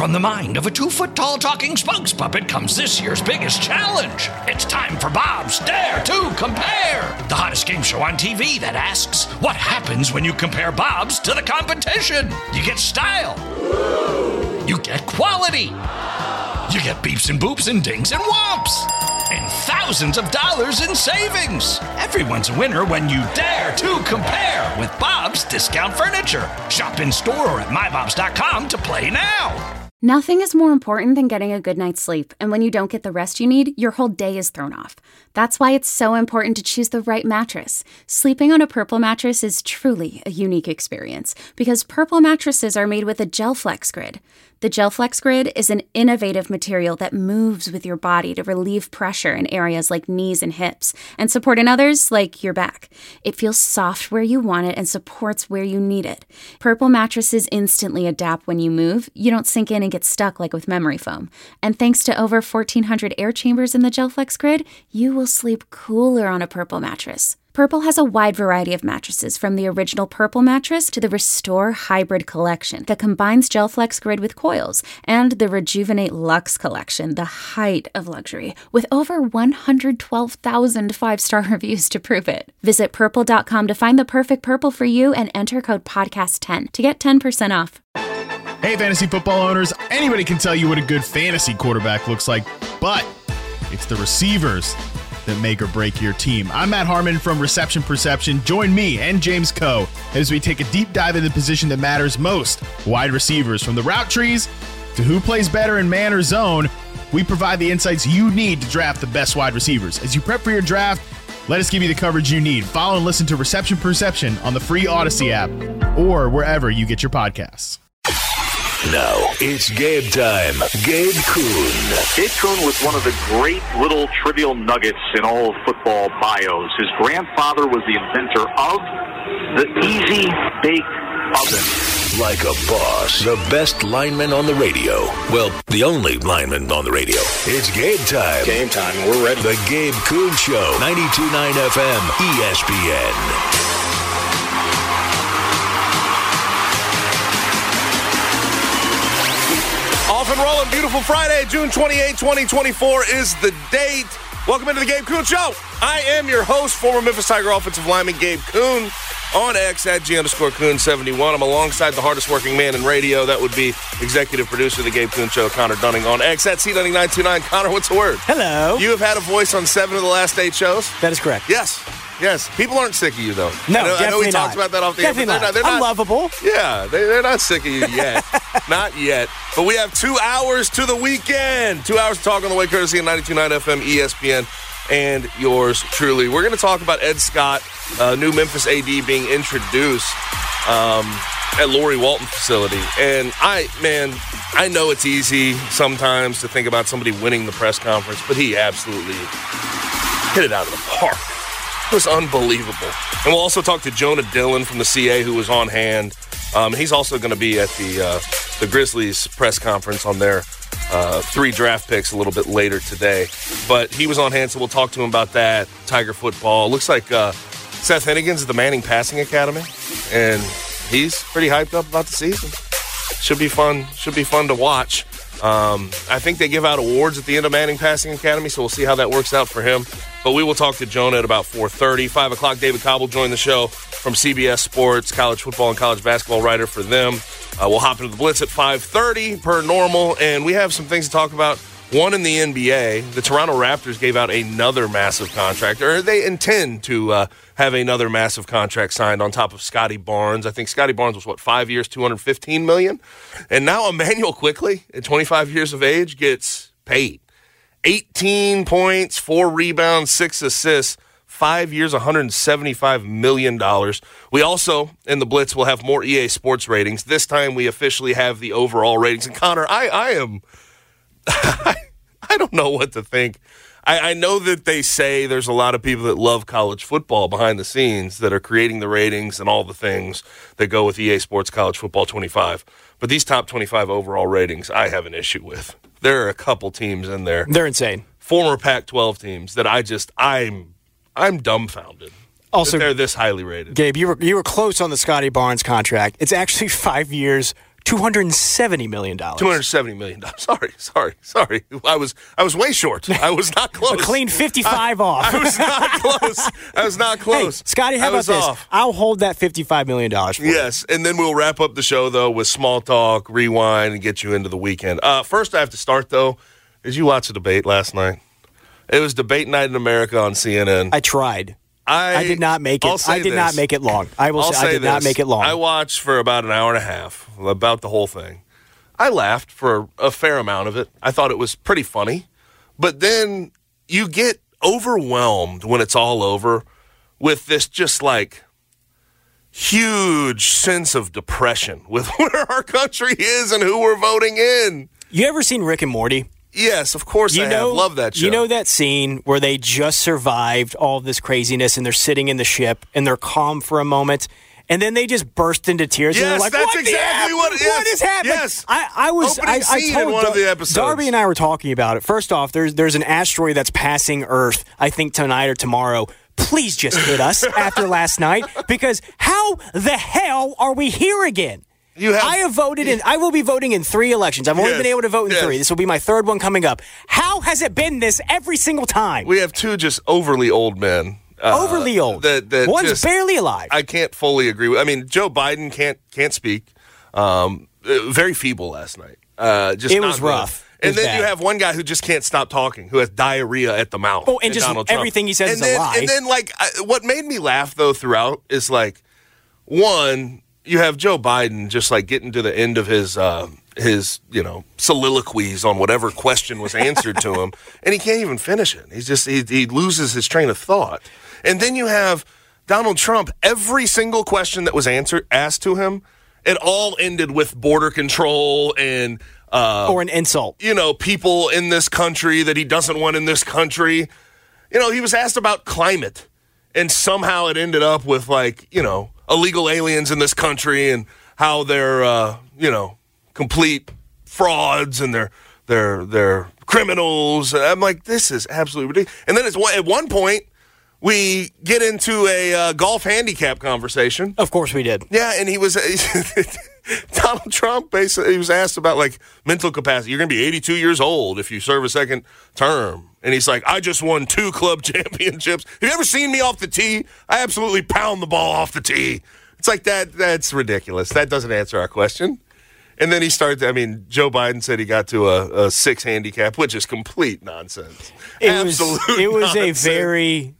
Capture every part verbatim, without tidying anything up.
from the mind of a two-foot-tall talking spokes puppet comes this year's biggest challenge. It's time for Bob's Dare to Compare, the hottest game show on T V that asks, what happens when you compare Bobs to the competition? You get style. You get quality. You get beeps and boops and dings and whomps. And thousands of dollars in savings. Everyone's a winner when you dare to compare with Bob's Discount Furniture. Shop in store or at my bobs dot com to play now. Nothing is more important than getting a good night's sleep, and when you don't get the rest you need, your whole day is thrown off. That's why it's so important to choose the right mattress. Sleeping on a Purple mattress is truly a unique experience, because Purple mattresses are made with a GelFlex Grid. The GelFlex Grid is an innovative material that moves with your body to relieve pressure in areas like knees and hips, and support in others like your back. It feels soft where you want it and supports where you need it. Purple mattresses instantly adapt when you move. You don't sink in and get stuck like with memory foam. And thanks to over fourteen hundred air chambers in the GelFlex Grid, you will sleep cooler on a Purple mattress. Purple has a wide variety of mattresses, from the original Purple mattress to the Restore Hybrid collection that combines GelFlex Grid with coils, and the Rejuvenate Luxe collection, the height of luxury, with over one hundred twelve thousand five-star reviews to prove it. Visit purple dot com to find the perfect Purple for you and enter code podcast ten to get ten percent off. Hey, fantasy football owners, anybody can tell you what a good fantasy quarterback looks like, but it's the receivers that make or break your team. I'm Matt Harmon from Reception Perception. Join me and James Coe as we take a deep dive into the position that matters most, wide receivers. From the route trees to who plays better in man or zone, we provide the insights you need to draft the best wide receivers. As you prep for your draft, let us give you the coverage you need. Follow and listen to Reception Perception on the free Odyssey app or wherever you get your podcasts. Now, it's Gabe time. Gabe Kuhn. Gabe Kuhn was one of the great little trivial nuggets in all of football bios. His grandfather was the inventor of the Easy Bake Oven. Like a boss, the best lineman on the radio. Well, the only lineman on the radio. It's Gabe time. Game time. We're ready. The Gabe Kuhn Show, ninety-two point nine F M, E S P N. Off and rolling. Beautiful Friday, June twenty-eighth, twenty twenty-four is the date. Welcome into the Gabe Kuhn Show. I am your host, former Memphis Tiger offensive lineman Gabe Kuhn, on X at G underscore Kuhn seventy-one. I'm alongside the hardest working man in radio. That would be executive producer of the Gabe Kuhn Show, Connor Dunning, on X at C Dunning nine two nine. Connor, what's the word? Hello. You have had a voice on seven of the last eight shows? That is correct. Yes. Yes. People aren't sick of you, though. No, I know, definitely I know we not. talked about that off the definitely air, but they're not. not. They're I'm not, lovable. Yeah, they, they're not sick of you yet. Not yet. But we have two hours to the weekend. Two hours to talk on the way, courtesy of ninety-two point nine F M, E S P N, and yours truly. We're going to talk about Ed Scott, uh, new Memphis A D being introduced um, at Laurie Walton facility. And I, man, I know it's easy sometimes to think about somebody winning the press conference, but he absolutely hit it out of the park. It was unbelievable. And we'll also talk to Jonah Dillon from the C A, who was on hand. Um, he's also going to be at the uh, the Grizzlies press conference on their uh, three draft picks a little bit later today. But he was on hand, so we'll talk to him about that. Tiger football. Looks like uh, Seth Hennigan's at the Manning Passing Academy, and he's pretty hyped up about the season. Should be fun. Should be fun to watch. Um, I think they give out awards at the end of Manning Passing Academy, so we'll see how that works out for him. But we will talk to Jonah at about four thirty. five o'clock, David Cobb will join the show from C B S Sports, college football and college basketball writer for them. Uh, we'll hop into the Blitz at five thirty per normal, and we have some things to talk about. One in the N B A, the Toronto Raptors gave out another massive contract, or they intend to uh, have another massive contract signed on top of Scotty Barnes. I think Scotty Barnes was, what, five years, two hundred fifteen million dollars? And now Emmanuel Quickley, at twenty-five years of age, gets paid. eighteen points, four rebounds, six assists, five years, one hundred seventy-five million dollars. We also, in the Blitz, will have more E A Sports ratings. This time we officially have the overall ratings. And Connor, I, I am... I don't know what to think. I, I know that they say there's a lot of people that love college football behind the scenes that are creating the ratings and all the things that go with E A Sports College Football twenty-five. But these top twenty-five overall ratings, I have an issue with. There are a couple teams in there. They're insane. Former Pac twelve teams that I just, I'm I'm dumbfounded. Also, that they're this highly rated. Gabe, you were you were close on the Scotty Barnes contract. It's actually five years, two hundred seventy million dollars. two hundred seventy million dollars. Sorry, sorry, sorry. I was I was way short. I was not close. A clean fifty-five I, off. I was not close. I was not close. Hey, Scotty, how I about this? Off. I'll hold that fifty-five million dollars for Yes, you. And then we'll wrap up the show, though, with small talk, rewind, and get you into the weekend. Uh, first, I have to start, though. Did you watch the debate last night? It was debate night in America on C N N. I tried. I, I did not make it. I did this. not make it long. I will I'll say, say I did this. not make it long. I watched for about an hour and a half about the whole thing. I laughed for a fair amount of it. I thought it was pretty funny. But then you get overwhelmed when it's all over with this just like huge sense of depression with where our country is and who we're voting in. You ever seen Rick and Morty? Yes, of course you I know, have. Love that show. You know that scene where they just survived all of this craziness and they're sitting in the ship and they're calm for a moment and then they just burst into tears yes, and they're like, that's what exactly what, yes, what is happening? Yes. I, I was Opening I, I scene told in one Dar- of the episodes. Darby and I were talking about it. First off, there's there's an asteroid that's passing Earth, I think tonight or tomorrow. Please just hit us after last night because how the hell are we here again? You have, I have voted in. I will be voting in three elections. I've only yes, been able to vote in yes. three. This will be my third one coming up. How has it been this every single time? We have two just overly old men. Uh, overly old. That, that One's just, barely alive. I can't fully agree with. I mean, Joe Biden can't can't speak. Um, uh, very feeble last night. Uh, just it not was good. rough. It And was then bad. you have one guy who just can't stop talking, who has diarrhea at the mouth. Oh, and just Donald Trump. everything he says and is then, a lie. And then, like, I, what made me laugh though throughout is like, one, you have Joe Biden just like getting to the end of his uh, his you know soliloquies on whatever question was answered to him, and he can't even finish it. He's just he, he loses his train of thought. And then you have Donald Trump. Every single question that was answered asked to him, it all ended with border control and uh, or an insult. You know, people in this country that he doesn't want in this country. You know, he was asked about climate, and somehow it ended up with like you know. illegal aliens in this country and how they're, uh, you know, complete frauds and they're they're they're criminals. I'm like, this is absolutely ridiculous. And then it's one, at one point we get into a uh, golf handicap conversation. Of course we did. Yeah, and he was Donald Trump. Basically, he was asked about like mental capacity. You're going to be eighty-two years old if you serve a second term. And he's like, I just won two club championships. Have you ever seen me off the tee? I absolutely pound the ball off the tee. It's like that. That's ridiculous. That doesn't answer our question. And then he started, I mean, Joe Biden said he got to a, a six handicap, which is complete nonsense. It Absolute was, it was nonsense. a very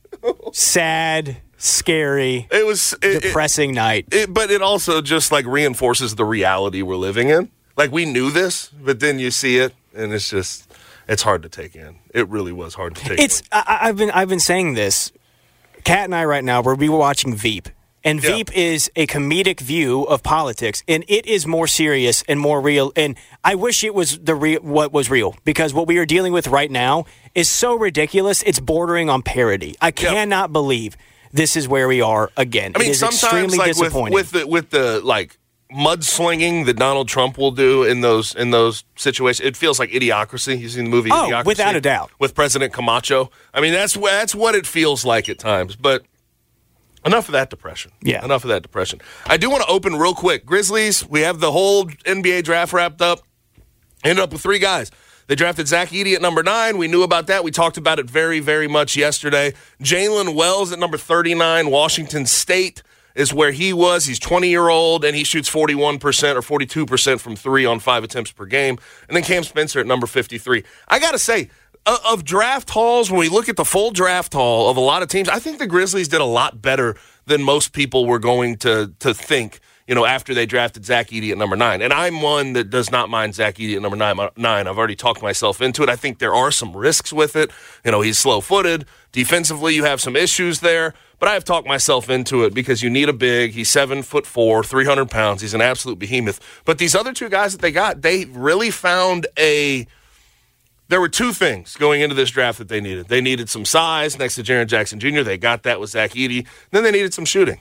sad, scary, it was it, depressing it, night. It, but it also just like reinforces the reality we're living in. Like we knew this, but then you see it, and it's just... It's hard to take in. It really was hard to take it's, in. I, I've been I've been saying this. Kat and I right now, we're we were watching Veep. And Yeah. Veep is a comedic view of politics. And it is more serious and more real. And I wish it was the re- what was real. Because what we are dealing with right now is so ridiculous, it's bordering on parody. I cannot believe this is where we are again. I mean, it is sometimes extremely like with, disappointing. with the with the like mudslinging that Donald Trump will do in those in those situations, it feels like Idiocracy. You've seen the movie Oh, Idiocracy? without a doubt. With President Camacho. I mean, that's that's what it feels like at times. But enough of that depression. Yeah. Enough of that depression. I do want to open real quick. Grizzlies, we have the whole N B A draft wrapped up. Ended up with three guys. They drafted Zach Edey at number nine. We knew about that. We talked about it very, very much yesterday. Jalen Wells at number thirty-nine, Washington State is where he was. He's twenty-year-old, and he shoots forty-one percent or forty-two percent from three on five attempts per game. And then Cam Spencer at number fifty-three. I got to say, of draft hauls, when we look at the full draft haul of a lot of teams, I think the Grizzlies did a lot better than most people were going to to think, you know, after they drafted Zach Edey at number nine. And I'm one that does not mind Zach Edey at number nine. nine. I've already talked myself into it. I think there are some risks with it. You know, he's slow-footed. Defensively, you have some issues there. But I have talked myself into it because you need a big. He's seven foot four, three hundred pounds. He's an absolute behemoth. But these other two guys that they got, they really found a – there were two things going into this draft that they needed. They needed some size next to Jaren Jackson Junior They got that with Zach Edey. Then they needed some shooting.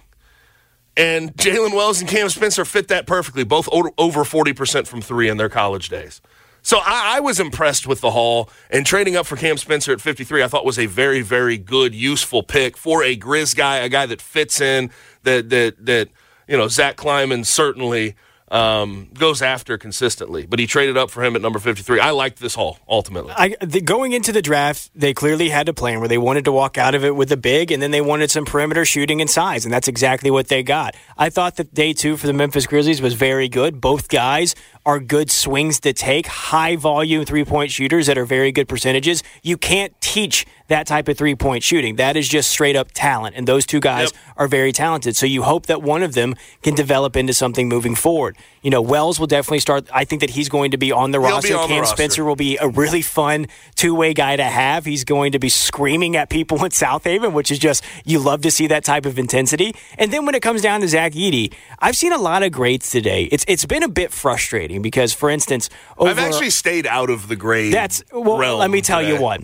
And Jalen Wells and Cam Spencer fit that perfectly, both over forty percent from three in their college days. So I, I was impressed with the haul, and trading up for Cam Spencer at fifty-three I thought was a very, very good, useful pick for a Grizz guy, a guy that fits in, that, that, that you know, Zach Kleiman certainly um, goes after consistently. But he traded up for him at number fifty-three. I liked this haul, ultimately. I, the, going into the draft, they clearly had a plan where they wanted to walk out of it with a big, and then they wanted some perimeter shooting and size, and that's exactly what they got. I thought that day two for the Memphis Grizzlies was very good. Both guys are good swings to take, high-volume three-point shooters that are very good percentages. You can't teach that type of three-point shooting. That is just straight-up talent, and those two guys yep. are very talented. So you hope that one of them can develop into something moving forward. You know, Wells will definitely start. I think that he's going to be on the He'll roster. On Cam the roster. Spencer will be a really fun two-way guy to have. He's going to be screaming at people in South Haven, which is just, you love to see that type of intensity. And then when it comes down to Zach Edey, I've seen a lot of grades today. It's It's been a bit frustrating because, for instance, over, I've actually stayed out of the grade That's well. realm Let me tell today. you what.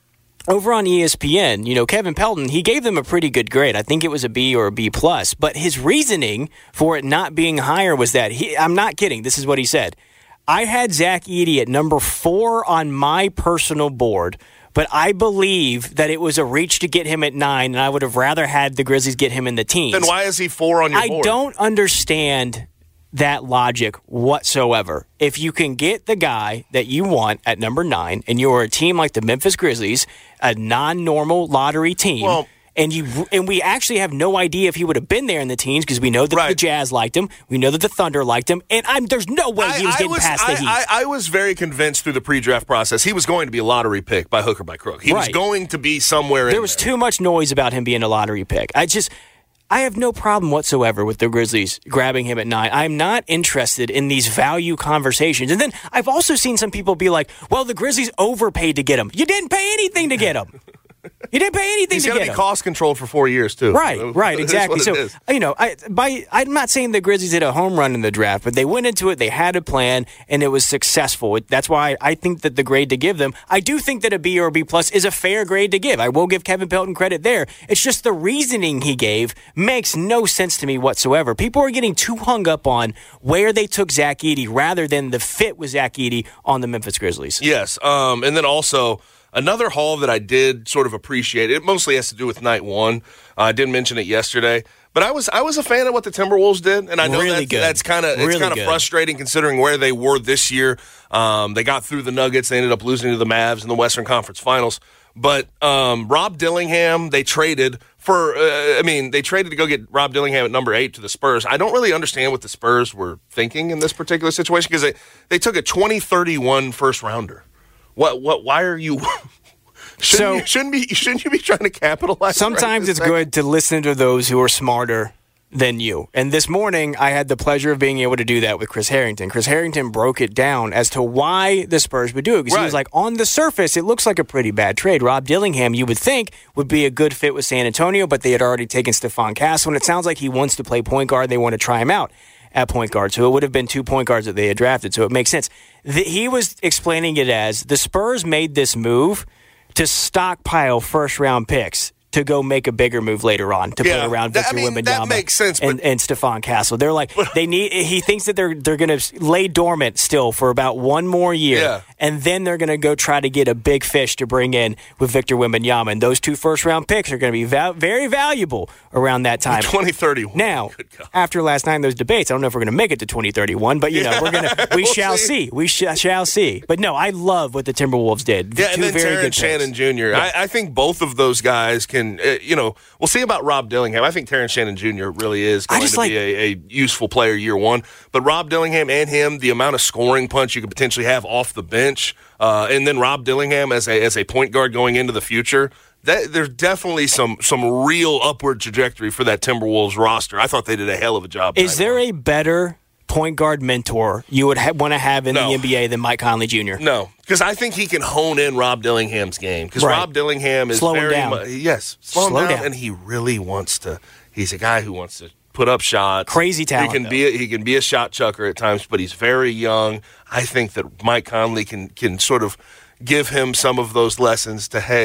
Over on E S P N, you know, Kevin Pelton, he gave them a pretty good grade. I think it was a B or a B plus. But his reasoning for it not being higher was that he. I'm not kidding. This is what he said. I had Zach Edey at number four on my personal board, but I believe that it was a reach to get him at nine, and I would have rather had the Grizzlies get him in the teens. Then why is he four on your I board? I don't understand that logic whatsoever. If you can get the guy that you want at number nine, and you're a team like the Memphis Grizzlies, a non-normal lottery team, well, and you and we actually have no idea if he would have been there in the teens because we know that right. the Jazz liked him, we know that the Thunder liked him, and I'm, there's no way he was I, getting I was, past I, the Heat. I, I was very convinced through the pre-draft process he was going to be a lottery pick by hook or by crook. He right. was going to be somewhere in there. was there. too much noise about him being a lottery pick. I just... I have no problem whatsoever with the Grizzlies grabbing him at nine. I'm not interested in these value conversations. And then I've also seen some people be like, well, the Grizzlies overpaid to get him. You didn't pay anything to get him. You didn't pay anything He's to get him. He's going to be cost controlled for four years, too. Right, right, exactly. So, you know, I, by, I'm not saying the Grizzlies hit a home run in the draft, but they went into it, they had a plan, and it was successful. That's why I think that the grade to give them, I do think that a B or a B plus is a fair grade to give. I will give Kevin Pelton credit there. It's just the reasoning he gave makes no sense to me whatsoever. People are getting too hung up on where they took Zach Edey rather than the fit with Zach Edey on the Memphis Grizzlies. Yes, um, and then also... another haul that I did sort of appreciate, it mostly has to do with night one. Uh, I didn't mention it yesterday, but I was I was a fan of what the Timberwolves did, and I know really that, good. that's kind of it's really kind of frustrating considering where they were this year. Um, they got through the Nuggets, they ended up losing to the Mavs in the Western Conference Finals. But um, Rob Dillingham, they traded for. Uh, I mean, they traded to go get Rob Dillingham at number eight to the Spurs. I don't really understand what the Spurs were thinking in this particular situation because they they took a twenty thirty-one first rounder. What? What? Why are you? shouldn't, so, you, shouldn't be? Shouldn't you be trying to capitalize? Sometimes right it's good to listen to those who are smarter than you. And this morning, I had the pleasure of being able to do that with Chris Harrington. Chris Harrington broke it down as to why the Spurs would do it. Because right. he was like, on the surface, it looks like a pretty bad trade. Rob Dillingham, you would think, would be a good fit with San Antonio, but they had already taken Stephon Castle, and it sounds like he wants to play point guard. They want to try him out at point guard. So it would have been two point guards that they had drafted. So it makes sense. The, he was explaining it as the Spurs made this move to stockpile first-round picks to go make a bigger move later on to yeah, put around that, Victor I mean, Wembanyama that makes sense, and, and Stephon Castle. They're like they need. He thinks that they're they're going to lay dormant still for about one more year, yeah. and then they're going to go try to get a big fish to bring in with Victor Wembanyama. And those two first round picks are going to be val- very valuable around that time. twenty thirty-one. Now, after last night, those debates, I don't know if we're going to make it to twenty thirty-one, but you know, we're going to. We we'll shall see. see. We sh- shall see. But no, I love what the Timberwolves did. Yeah, two and then very Terrence good Shannon picks. Junior Yeah. I, I think both of those guys can, uh, you know, we'll see about Rob Dillingham. I think Terrence Shannon Junior really is going to like, be a, a useful player year one. But Rob Dillingham and him, the amount of scoring punch you could potentially have off the bench, uh, and then Rob Dillingham as a as a point guard going into the future, that, there's definitely some some real upward trajectory for that Timberwolves roster. I thought they did a hell of a job. Is there a better point guard mentor you would ha- want to have in No. the N B A than Mike Conley Junior? No, because I think he can hone in Rob Dillingham's game. Because Right. Rob Dillingham is Slow him very down. mu- yes, slow, Slow him down, down. and he really wants to. He's a guy who wants to put up shots. Crazy talent, He can though. be a, he can be a shot chucker at times, but he's very young. I think that Mike Conley can can sort of give him some of those lessons to hey.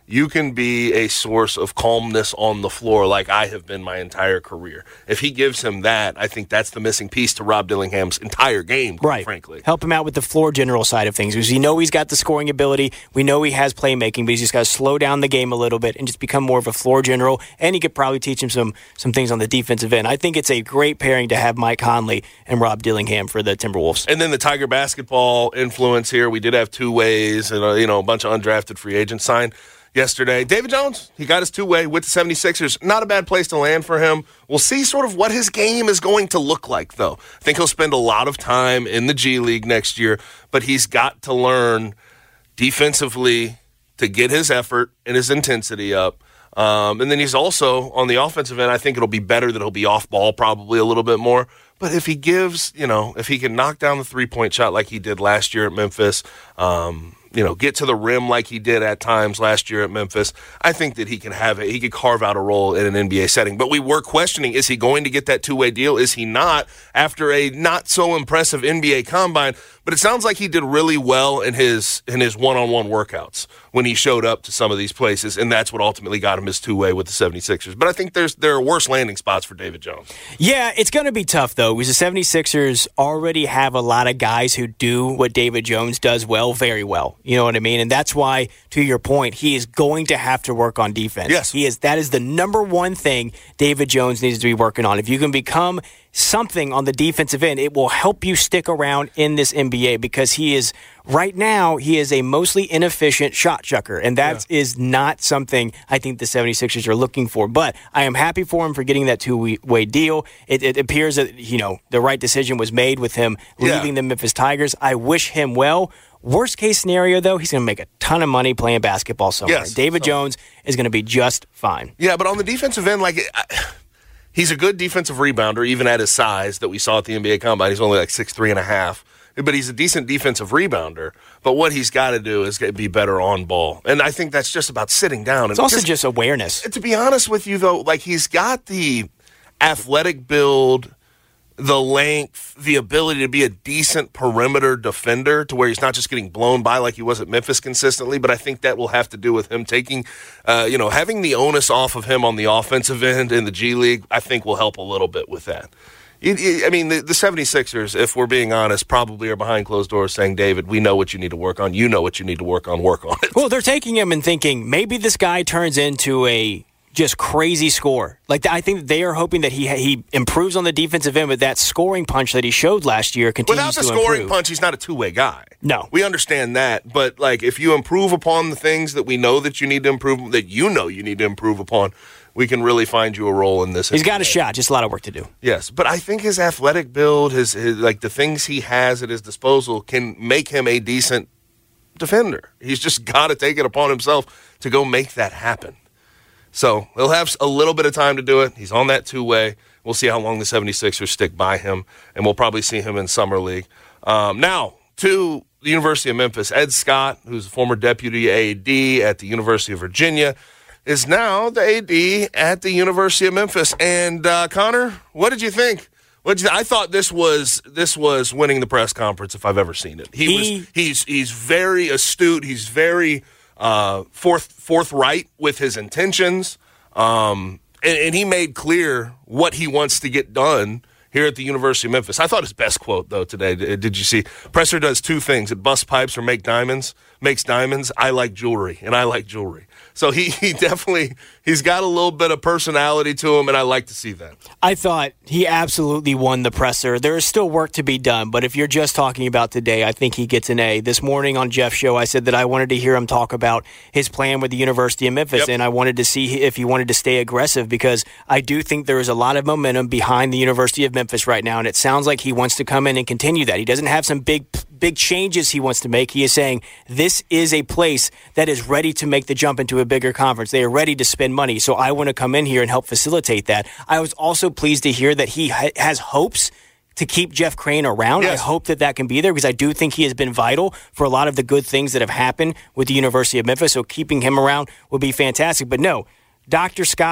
you can be a source of calmness on the floor like I have been my entire career. If he gives him that, I think that's the missing piece to Rob Dillingham's entire game, quite right. frankly. Help him out with the floor general side of things, because we know he's got the scoring ability. We know he has playmaking, but he's just got to slow down the game a little bit and just become more of a floor general, and he could probably teach him some some things on the defensive end. I think it's a great pairing to have Mike Conley and Rob Dillingham for the Timberwolves. And then the Tiger basketball influence here. We did have two ways and a, you know, a bunch of undrafted free agents signed yesterday. David Jones, he got his two-way with the seventy-sixers. Not a bad place to land for him. We'll see sort of what his game is going to look like, though. I think he'll spend a lot of time in the G League next year, but he's got to learn defensively to get his effort and his intensity up. Um, and then he's also, on the offensive end, I think it'll be better that he'll be off ball probably a little bit more. But if he gives, you know, if he can knock down the three-point shot like he did last year at Memphis, um, you know, get to the rim like he did at times last year at Memphis, I think that he can have it. He could carve out a role in an N B A setting. But we were questioning, is he going to get that two-way deal? Is he not after a not-so-impressive N B A combine? But it sounds like he did really well in his in his one-on-one workouts when he showed up to some of these places, and that's what ultimately got him his two-way with the seventy-sixers. But I think there's there are worse landing spots for David Jones. Yeah, it's going to be tough, though, because the seventy-sixers already have a lot of guys who do what David Jones does well, very well. You know what I mean? And that's why, to your point, he is going to have to work on defense. Yes. He is. That is the number one thing David Jones needs to be working on. If you can become something on the defensive end, it will help you stick around in this N B A, because he is, right now, he is a mostly inefficient shot chucker, and that yeah. is not something I think the seventy-sixers are looking for. But I am happy for him for getting that two-way deal. It, it appears that, you know, the right decision was made with him leaving yeah. the Memphis Tigers. I wish him well. Worst case scenario, though, he's going to make a ton of money playing basketball somewhere. Yes, David so. Jones is going to be just fine. Yeah, but on the defensive end, like, I, he's a good defensive rebounder, even at his size that we saw at the N B A Combine. He's only like six three and a half. But he's a decent defensive rebounder. But what he's got to do is be better on ball. And I think that's just about sitting down. It's and also just, just awareness. To be honest with you, though, like, he's got the athletic build, the length, the ability to be a decent perimeter defender to where he's not just getting blown by like he was at Memphis consistently. But I think that will have to do with him taking, uh, you know, having the onus off of him on the offensive end in the G League, I think will help a little bit with that. It, it, I mean, the, the seventy-sixers, if we're being honest, probably are behind closed doors saying, David, we know what you need to work on. You know what you need to work on. Work on it. Well, they're taking him and thinking maybe this guy turns into a just crazy score. Like, I think they are hoping that he he improves on the defensive end, but that scoring punch that he showed last year continues to improve. Without the scoring punch, he's not a two-way guy. No. We understand that, but, like, if you improve upon the things that we know that you need to improve, that you know you need to improve upon, we can really find you a role in this. He's got a shot, just a lot of work to do. Yes, but I think his athletic build, his, his like the things he has at his disposal can make him a decent defender. He's just got to take it upon himself to go make that happen. So he'll have a little bit of time to do it. He's on that two-way. We'll see how long the seventy-sixers stick by him, and we'll probably see him in Summer League. Um, now, to the University of Memphis, Ed Scott, who's a former deputy A D at the University of Virginia, is now the A D at the University of Memphis. And, uh, Connor, what did you think? What did you, I thought this was this was winning the press conference if I've ever seen it. He, he was he's he's very astute. He's very uh, forth forthright with his intentions, um, and, and he made clear what he wants to get done here at the University of Memphis. I thought his best quote, though, today, did you see? Presser does two things. It busts pipes or make diamonds, makes diamonds. I like jewelry, and I like jewelry. So he, he definitely, he's got a little bit of personality to him, and I like to see that. I thought he absolutely won the presser. There is still work to be done, but if you're just talking about today, I think he gets an A. This morning on Jeff's show, I said that I wanted to hear him talk about his plan with the University of Memphis, yep. and I wanted to see if he wanted to stay aggressive, because I do think there is a lot of momentum behind the University of Memphis right now, and it sounds like he wants to come in and continue that. He doesn't have some big big changes he wants to make. He is saying this is a place that is ready to make the jump into a bigger conference. They are ready to spend money, so I want to come in here and help facilitate that. I was also pleased to hear that he ha- has hopes to keep Jeff Crane around. Yes. I hope that that can be there, because I do think he has been vital for a lot of the good things that have happened with the University of Memphis, so keeping him around would be fantastic. But no, Doctor Scott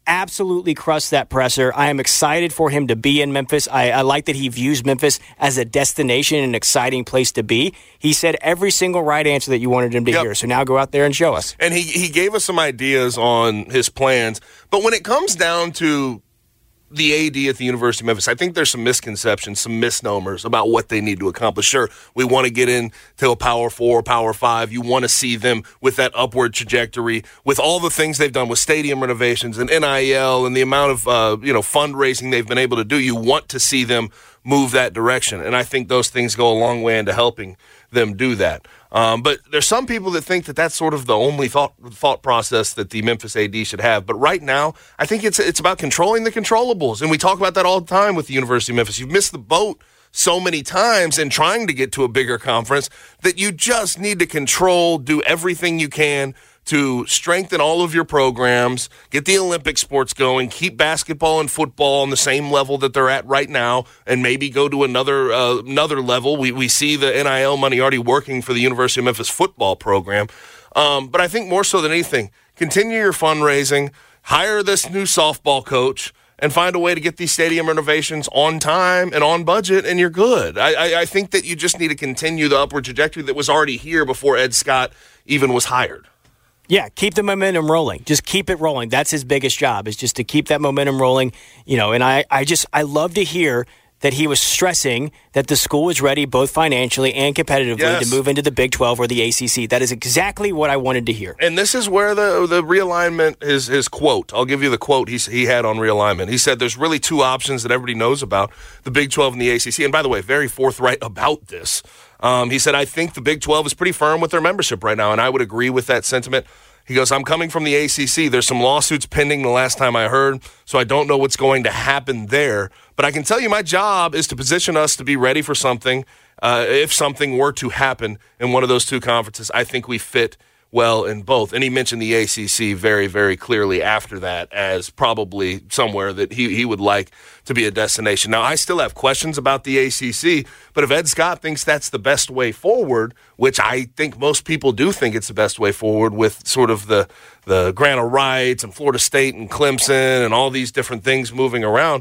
absolutely crushed that presser. I am excited for him to be in Memphis. I, I like that he views Memphis as a destination, an exciting place to be. He said every single right answer that you wanted him to yep. hear. So now go out there and show us. And he, he gave us some ideas on his plans. But when it comes down to the A D at the University of Memphis, I think there's some misconceptions, some misnomers about what they need to accomplish. Sure, we want to get into a Power Four, Power Five. You want to see them with that upward trajectory, with all the things they've done with stadium renovations and N I L and the amount of uh, you know fundraising they've been able to do. You want to see them move that direction, and I think those things go a long way into helping them do that. Um, but there's some people that think that that's sort of the only thought thought process that the Memphis A D should have. But right now, I think it's it's about controlling the controllables, and we talk about that all the time with the University of Memphis. You've missed the boat so many times in trying to get to a bigger conference that you just need to control, do everything you can to strengthen all of your programs, get the Olympic sports going, keep basketball and football on the same level that they're at right now, and maybe go to another uh, another level. We we see the N I L money already working for the University of Memphis football program. Um, but I think more so than anything, continue your fundraising, hire this new softball coach, and find a way to get these stadium renovations on time and on budget, and you're good. I, I, I think that you just need to continue the upward trajectory that was already here before Ed Scott even was hired. Yeah, keep the momentum rolling. Just keep it rolling. That's his biggest job, is just to keep that momentum rolling. You know, and I, I just I love to hear that he was stressing that the school is ready both financially and competitively yes. to move into the Big twelve or the A C C. That is exactly what I wanted to hear. And this is where the the realignment is his quote. I'll give you the quote he, he had on realignment. He said there's really two options that everybody knows about, the Big twelve and the A C C. And by the way, very forthright about this. Um, he said, I think the Big twelve is pretty firm with their membership right now, and I would agree with that sentiment. He goes, I'm coming from the A C C. There's some lawsuits pending the last time I heard, so I don't know what's going to happen there. But I can tell you my job is to position us to be ready for something. Uh, if something were to happen in one of those two conferences, I think we fit well in both. And he mentioned the A C C very, very clearly after that as probably somewhere that he, he would like to be a destination. Now, I still have questions about the A C C, but if Ed Scott thinks that's the best way forward, which I think most people do think it's the best way forward with sort of the, the grant of rights and Florida State and Clemson and all these different things moving around,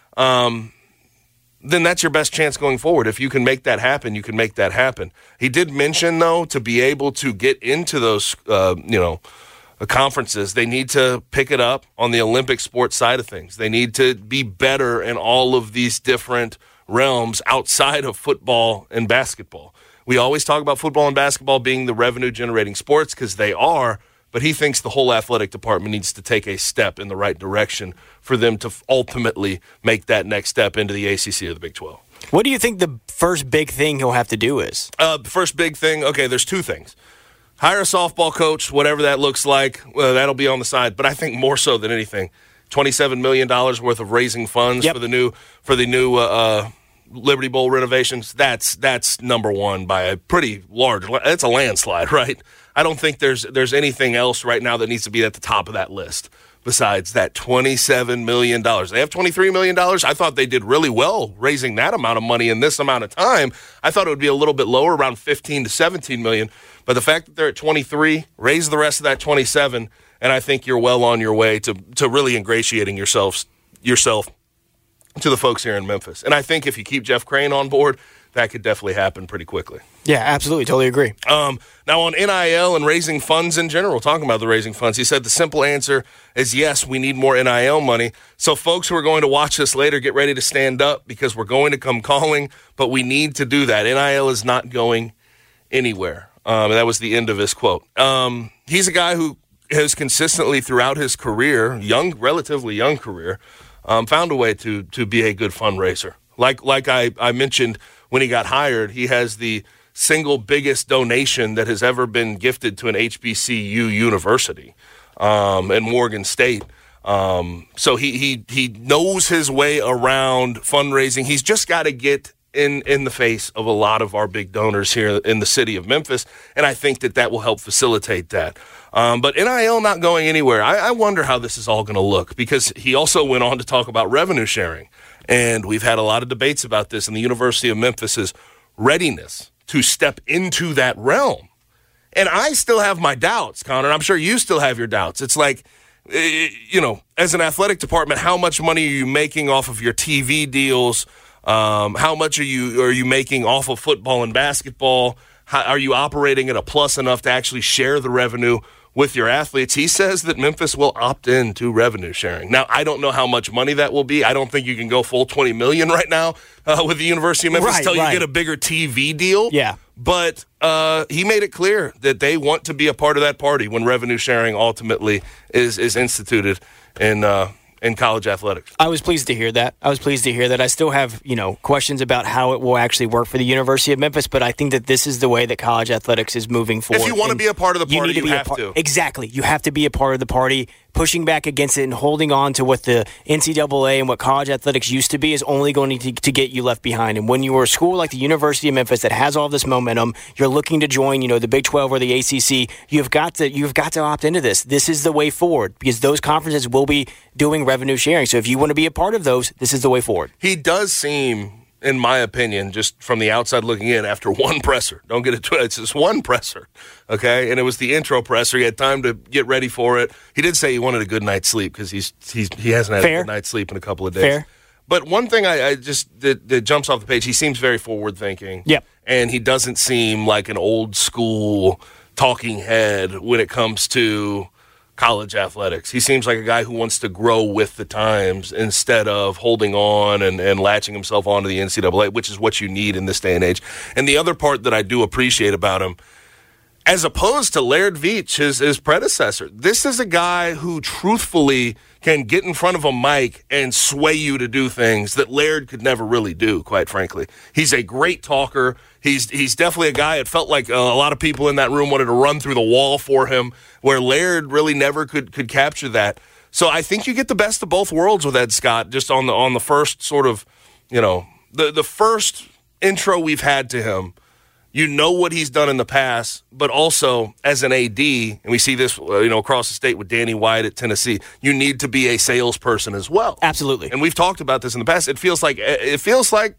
um, then that's your best chance going forward. If you can make that happen, you can make that happen. He did mention, though, to be able to get into those, uh, you know, conferences, they need to pick it up on the Olympic sports side of things. They need to be better in all of these different realms outside of football and basketball. We always talk about football and basketball being the revenue-generating sports because they are, but he thinks the whole athletic department needs to take a step in the right direction for them to ultimately make that next step into the A C C or the Big twelve. What do you think the first big thing he'll have to do is? Uh, the first big thing, okay, there's two things. Hire a softball coach, whatever that looks like. Well, that'll be on the side. But I think more so than anything, twenty-seven million dollars worth of raising funds yep. for the new for the new uh, uh, Liberty Bowl renovations. That's that's number one by a pretty large. It's a landslide, right? I don't think there's there's anything else right now that needs to be at the top of that list besides that twenty-seven million dollars. They have twenty-three million dollars. I thought they did really well raising that amount of money in this amount of time. I thought it would be a little bit lower, around fifteen to seventeen million dollars. But the fact that they're at twenty-three, raise the rest of that twenty-seven, and I think you're well on your way to to really ingratiating yourself yourself to the folks here in Memphis. And I think if you keep Jeff Crane on board, that could definitely happen pretty quickly. Yeah, absolutely. Totally agree. Um, now, on N I L and raising funds in general, talking about the raising funds, he said the simple answer is yes, we need more N I L money. So folks who are going to watch this later, get ready to stand up because we're going to come calling, but we need to do that. N I L is not going anywhere. Um, and that was the end of his quote. Um, he's a guy who has consistently throughout his career, young, relatively young career, um, found a way to to be a good fundraiser. Like like I, I mentioned when he got hired, he has the single biggest donation that has ever been gifted to an H B C U university um, in Morgan State. Um, so he, he he knows his way around fundraising. He's just got to get in, in the face of a lot of our big donors here in the city of Memphis, and I think that that will help facilitate that. Um, but N I L not going anywhere. I, I wonder how this is all going to look because he also went on to talk about revenue sharing. And we've had a lot of debates about this and the University of Memphis's readiness to step into that realm. And I still have my doubts, Connor. I'm sure you still have your doubts. It's like, you know, as an athletic department, how much money are you making off of your T V deals? Um, how much are you are you making off of football and basketball? How, are you operating at a plus enough to actually share the revenue with your athletes? He says that Memphis will opt in to revenue sharing. Now, I don't know how much money that will be. I don't think you can go full twenty million dollars right now uh, with the University of Memphis until right, right. you get a bigger T V deal. Yeah. But uh, he made it clear that they want to be a part of that party when revenue sharing ultimately is is instituted in uh, in college athletics. I was pleased to hear that. I was pleased to hear that. I still have, you know, questions about how it will actually work for the University of Memphis, but I think that this is the way that college athletics is moving forward. If you want to be a part of the party, you, need to you be have a par- to. Exactly. You have to be a part of the party. Pushing back against it and holding on to what the N C double A and what college athletics used to be is only going to, to get you left behind. And when you are a school like the University of Memphis that has all this momentum, you're looking to join, you know, the Big twelve or the A C C, you've got to you've got to opt into this. This is the way forward because those conferences will be doing revenue sharing. So if you want to be a part of those, this is the way forward. He does seem, in my opinion, just from the outside looking in, after one presser. Don't get it twisted. It's just one presser, okay? And it was the intro presser. He had time to get ready for it. He did say he wanted a good night's sleep because he's, he's he hasn't had Fair. a good night's sleep in a couple of days. Fair. But one thing I, I just that, that jumps off the page, he seems very forward-thinking. Yep. And he doesn't seem like an old-school talking head when it comes to college athletics. He seems like a guy who wants to grow with the times instead of holding on and, and latching himself onto the N C double A, which is what you need in this day and age. And the other part that I do appreciate about him, as opposed to Laird Veach, his, his predecessor, this is a guy who truthfully can get in front of a mic and sway you to do things that Laird could never really do, quite frankly. He's a great talker. He's he's definitely a guy, it felt like uh, a lot of people in that room wanted to run through the wall for him, where Laird really never could could capture that. So I think you get the best of both worlds with Ed Scott, just on the on the first sort of, you know, the, the first intro we've had to him. You know what he's done in the past, but also as an A D, and we see this, uh, you know, across the state with Danny White at Tennessee, you need to be a salesperson as well. Absolutely. And we've talked about this in the past. It feels like it feels like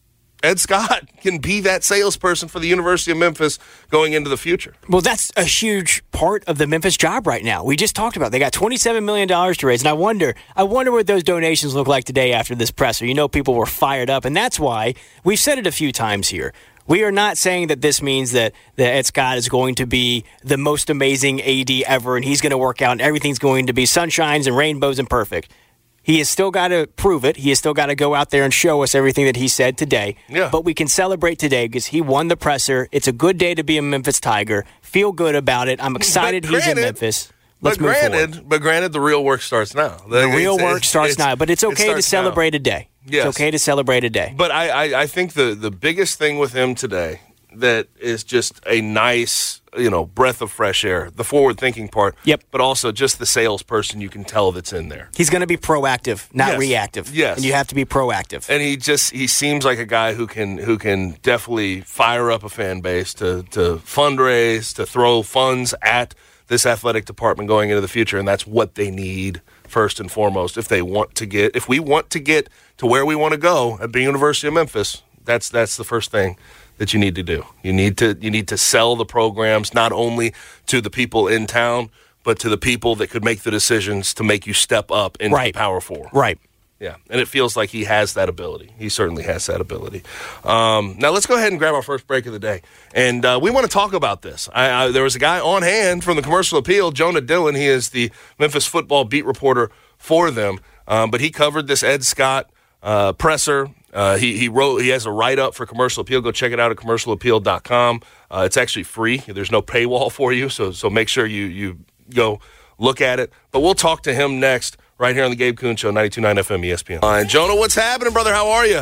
Ed Scott can be that salesperson for the University of Memphis going into the future. Well, that's a huge part of the Memphis job right now. We just talked about it. They got twenty-seven million dollars to raise, and I wonder, I wonder what those donations look like today after this presser. You know, people were fired up, and that's why we've said it a few times here. We are not saying that this means that, that Ed Scott is going to be the most amazing A D ever, and he's going to work out, and everything's going to be sunshines and rainbows and perfect. He has still got to prove it. He has still got to go out there and show us everything that he said today. Yeah. But we can celebrate today because he won the presser. It's a good day to be a Memphis Tiger. Feel good about it. I'm excited But he's granted, in Memphis. Let's but move granted, forward. but granted, the real work starts now. The real It's- work it's- starts it's- now, but it's it okay to starts now. celebrate a day. Yes. It's okay to celebrate a day. But I, I, I think the, the biggest thing with him today that is just a nice, you know, breath of fresh air, the forward-thinking part, Yep. but also just the salesperson you can tell that's in there. He's going to be proactive, not Yes. reactive. Yes. And you have to be proactive. And he just he seems like a guy who can who can definitely fire up a fan base to to fundraise, to throw funds at this athletic department going into the future, and that's what they need first and foremost if they want to get if we want to get to where we want to go at the University of Memphis. That's that's the first thing that you need to do. You need to you need to sell the programs not only to the people in town, but to the people that could make the decisions to make you step up into Right. Power Four. Right. Yeah, and it feels like he has that ability. He certainly has that ability. Um, now let's go ahead and grab our first break of the day, and uh, we want to talk about this. I, I, there was a guy on hand from the Commercial Appeal, Jonah Dillon. He is the Memphis football beat reporter for them, um, but he covered this Ed Scott uh, presser. Uh, he he wrote. He has a write up for Commercial Appeal. Go check it out at commercial appeal dot com. Uh, it's actually free. There's no paywall for you, so so make sure you you go look at it. But we'll talk to him next, right here on the Gabe Kuhn Show, ninety-two point nine F M E S P N. All right, Jonah, what's happening, brother? How are you?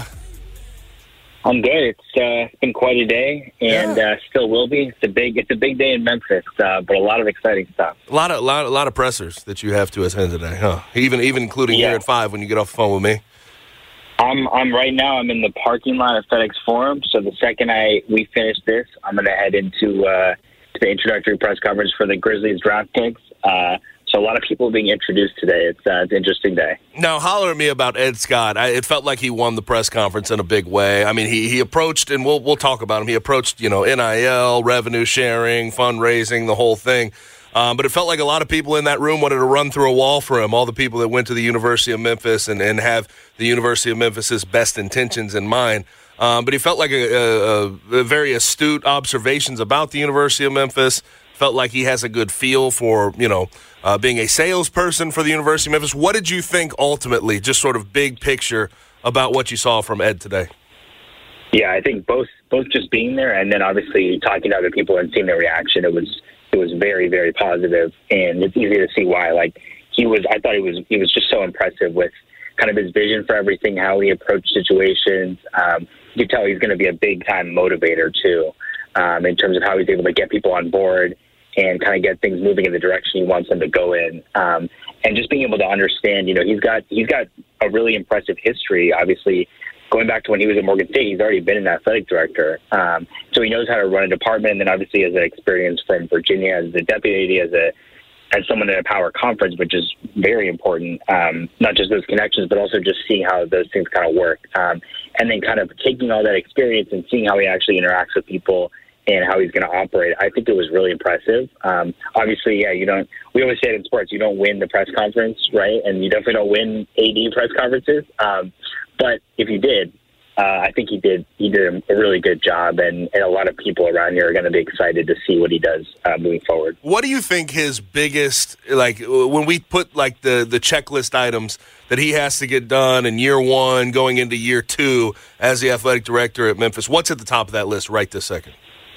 I'm good. It's uh, it's been quite a day, and Yeah. uh, still will be. It's a big it's a big day in Memphis, uh, but a lot of exciting stuff. A lot of lot, a lot of pressers that you have to attend today, huh? Even even including Yeah. here at five when you get off the phone with me. I'm I'm right now. I'm in the parking lot of FedEx Forum. So the second I we finish this, I'm going to head into uh, to the introductory press conference for the Grizzlies draft picks. Uh, so a lot of people being introduced today. It's uh, it's an interesting day. Now, holler at me about Ed Scott. I, it felt like he won the press conference in a big way. I mean, he he approached, and we'll we'll talk about him. He approached, you know, N I L, revenue sharing, fundraising, the whole thing. Um, but it felt like a lot of people in that room wanted to run through a wall for him, all the people that went to the University of Memphis and, and have the University of Memphis' best intentions in mind. Um, but he felt like a, a, a very astute observations about the University of Memphis. Felt like he has a good feel for, you know, uh, being a salesperson for the University of Memphis. What did you think ultimately, just sort of big picture, about what you saw from Ed today? Yeah, I think both both just being there and then obviously talking to other people and seeing their reaction, it was it was very, very positive, and it's easy to see why. Like he was, I thought he was he was just so impressive with kind of his vision for everything, how he approached situations. Um, you could tell he's going to be a big time motivator too, um, in terms of how he's able to get people on board and kind of get things moving in the direction he wants them to go in. Um, and just being able to understand, you know, he's got he's got a really impressive history, obviously. Going back to when he was at Morgan State, he's already been an athletic director. Um, so he knows how to run a department, and then obviously has an experience from Virginia as a deputy, as a as someone in a power conference, which is very important, um, not just those connections, but also just seeing how those things kind of work. Um, and then kind of taking all that experience and seeing how he actually interacts with people and how he's going to operate. I think it was really impressive. Um, obviously, yeah, you don't, we always say it in sports, you don't win the press conference, right? And you definitely don't win A D press conferences. Um, but if you did, uh, I think he did, he did a really good job. And, and a lot of people around here are going to be excited to see what he does uh, moving forward. What do you think his biggest, like when we put like the, the checklist items that he has to get done in year one, going into year two as the athletic director at Memphis, what's at the top of that list right this second?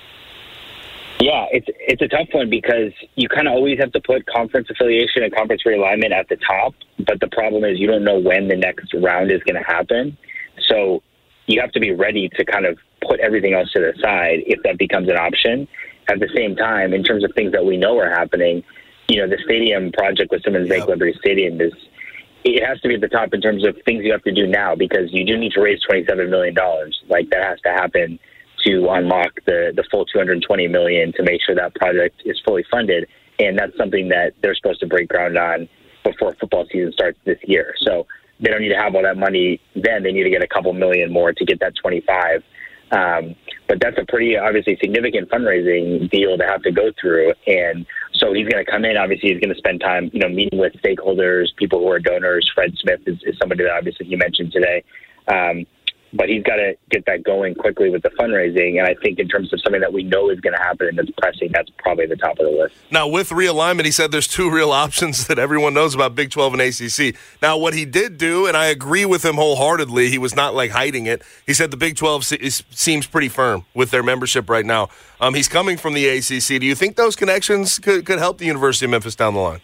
Yeah, it's it's a tough one because you kind of always have to put conference affiliation and conference realignment at the top, but the problem is you don't know when the next round is going to happen. So you have to be ready to kind of put everything else to the side if that becomes an option. At the same time, in terms of things that we know are happening, you know, the stadium project with Simmons Bank Liberty Stadium is, it has to be at the top in terms of things you have to do now because you do need to raise twenty-seven million dollars. Like that has to happen to unlock the, the full two hundred twenty million dollars to make sure that project is fully funded. And that's something that they're supposed to break ground on before football season starts this year. So they don't need to have all that money then. They need to get a couple million more to get that twenty-five. Um, but that's a pretty obviously significant fundraising deal to have to go through. And so he's going to come in. Obviously, he's going to spend time, you know, meeting with stakeholders, people who are donors. Fred Smith is, is somebody that obviously you mentioned today. Um, But he's got to get that going quickly with the fundraising. And I think in terms of something that we know is going to happen and that's pressing, that's probably the top of the list. Now, with realignment, he said there's two real options that everyone knows about Big twelve and A C C. Now, what he did do, and I agree with him wholeheartedly, he was not like hiding it. He said the Big twelve se- seems pretty firm with their membership right now. Um, he's coming from the A C C. Do you think those connections could, could help the University of Memphis down the line?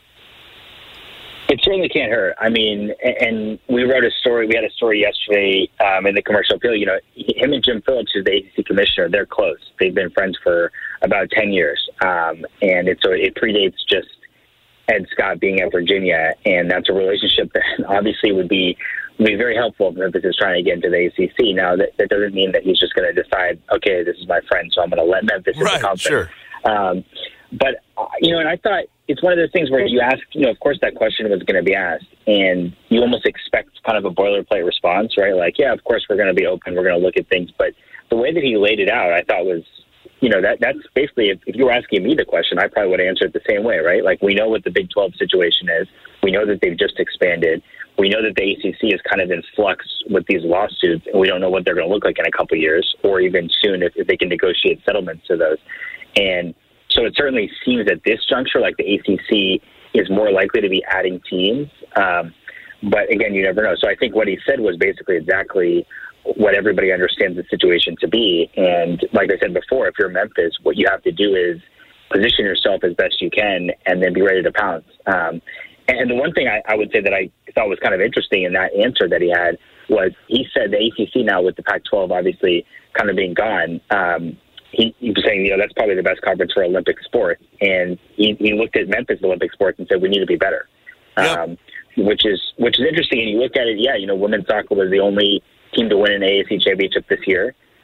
It certainly can't hurt. I mean, and we wrote a story. We had a story yesterday um, in the Commercial Appeal. You know, him and Jim Phillips, who's the A C C commissioner, they're close. They've been friends for about ten years. Um, and it, so it predates just Ed Scott being at Virginia. And that's a relationship that obviously would be would be very helpful if Memphis is trying to get into the A C C. Now, that, that doesn't mean that he's just going to decide, okay, this is my friend, so I'm going to let Memphis in right, the conference. Sure. Um, but, uh, you know, and I thought it's one of those things where you ask, you know, of course that question was going to be asked, and you almost expect kind of a boilerplate response, right? Like, yeah, of course we're going to be open, we're going to look at things. But the way that he laid it out, I thought was, you know, that that's basically, if, if you were asking me the question, I probably would have answered it the same way, right? Like, we know what the Big twelve situation is. We know that they've just expanded. We know that the A C C is kind of in flux with these lawsuits, and we don't know what they're going to look like in a couple of years, or even soon if, if they can negotiate settlements to those. And so it certainly seems at this juncture like the A C C is more likely to be adding teams. Um, but again, you never know. So I think what he said was basically exactly what everybody understands the situation to be. And like I said before, if you're Memphis, what you have to do is position yourself as best you can and then be ready to pounce. Um, and the one thing I, I would say that I thought was kind of interesting in that answer that he had was he said the A C C now with the Pac twelve obviously kind of being gone, um, He, he was saying, you know, that's probably the best conference for Olympic sports. And he, he looked at Memphis Olympic sports and said, we need to be better, yep. um, which is which is interesting. And you look at it, yeah, you know, women's soccer was the only team to win an A A C championship this year.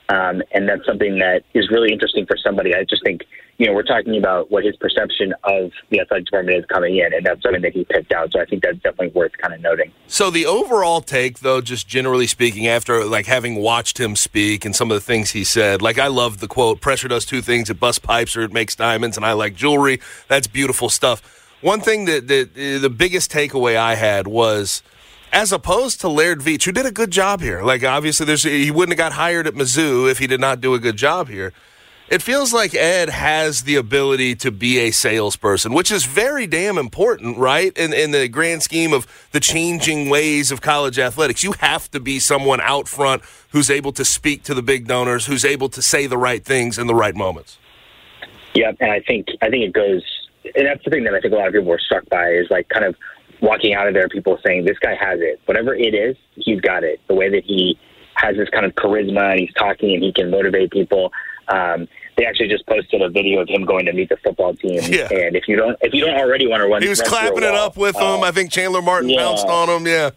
Um, and that's something that is really interesting for somebody. I just think, you know, we're talking about what his perception of the athletic department is coming in, and that's something that he picked out. So I think that's definitely worth kind of noting. So the overall take, though, just generally speaking, after like having watched him speak and some of the things he said, like I love the quote, pressure does two things, it busts pipes or it makes diamonds, and I like jewelry. That's beautiful stuff. One thing that, that the biggest takeaway I had was, as opposed to Laird Veatch, who did a good job here. Like, obviously, there's he wouldn't have got hired at Mizzou if he did not do a good job here. It feels like Ed has the ability to be a salesperson, which is very damn important, right? In, in the grand scheme of the changing ways of college athletics. You have to be someone out front who's able to speak to the big donors, who's able to say the right things in the right moments. Yeah, and I think I think it goes, and that's the thing that I think a lot of people were struck by is like kind of walking out of there, people saying, this guy has it. Whatever it is, he's got it. The way that he has this kind of charisma and he's talking and he can motivate people. Um, they actually just posted a video of him going to meet the football team. Yeah. And if you don't if you don't already want to run, he was run clapping it wall, up with uh, him. I think Chandler Martin yeah. bounced on him. Yeah.